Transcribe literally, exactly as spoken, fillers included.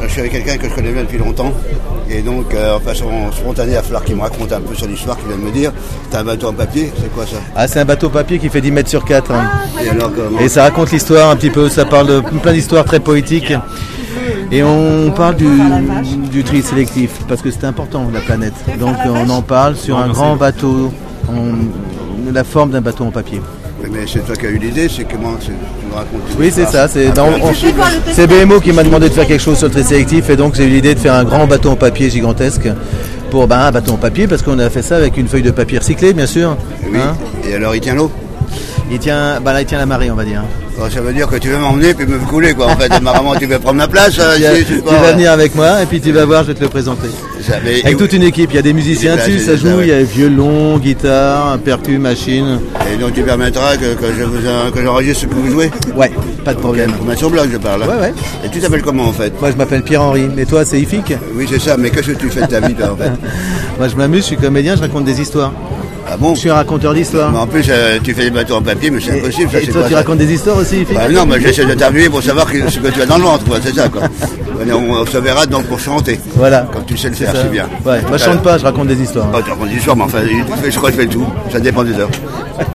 je suis avec quelqu'un que je connais bien depuis longtemps. Et donc, euh, en façon spontanée, il va falloir qu'il me raconte un peu son histoire qu'il vient de me dire. T'as un bateau en papier, c'est quoi ça? Ah, c'est un bateau papier qui fait dix mètres sur quatre. Hein. Et alors, comment? Et ça raconte l'histoire un petit peu, ça parle de plein d'histoires très poétiques. Et on parle du, du tri sélectif, parce que c'est important, la planète. Donc on en parle sur un grand bateau, en, la forme d'un bateau en papier. Mais c'est toi qui as eu l'idée, c'est comment tu me racontes? Oui, c'est ça. C'est, dans, on, c'est B M O qui m'a demandé de faire quelque chose sur le tri sélectif, et donc j'ai eu l'idée de faire un grand bateau en papier gigantesque. Pour ben, un bateau en papier, parce qu'on a fait ça avec une feuille de papier recyclée, bien sûr. Oui. Hein? Et alors il tient l'eau? Il tient, bah là, il tient la marée, on va dire. Alors, ça veut dire que tu veux m'emmener puis me couler, quoi. En fait, apparemment, tu veux prendre ma place. Tu, ici, tu pas, vas venir avec moi et puis tu vas voir, je vais te le présenter. Ça, mais, avec toute une équipe, il y a des musiciens dessus, ça joue, il y a violon, guitare, percu, machine. Et donc tu permettras que, que, je vous, que j'enregistre ce que vous jouez? Ouais, pas de problème. Pour mettre sur blog, je parle. Ouais, ouais. Et tu t'appelles comment en fait? Moi, je m'appelle Pierre-Henri. Et toi, c'est Ifik? Oui, c'est ça, mais qu'est-ce que tu fais de ta vie, toi, en fait? Moi, je m'amuse, je suis comédien, je raconte des histoires. Ah bon? Je suis un raconteur d'histoire. Mais en plus, euh, tu fais des bateaux en papier, mais c'est et, impossible. Ça, et c'est toi, quoi, tu ça? racontes des histoires aussi, Ifik? Bah non, mais j'essaie de t'interviewer pour savoir ce que tu as dans le ventre, quoi. C'est ça, quoi. On, on se verra donc pour chanter. Voilà. Comme tu sais le faire, c'est, c'est bien. Ouais, moi, je chante pas, je raconte des histoires. Oh, tu racontes des histoires, mais enfin, je crois que je fais le tout. Ça dépend des heures.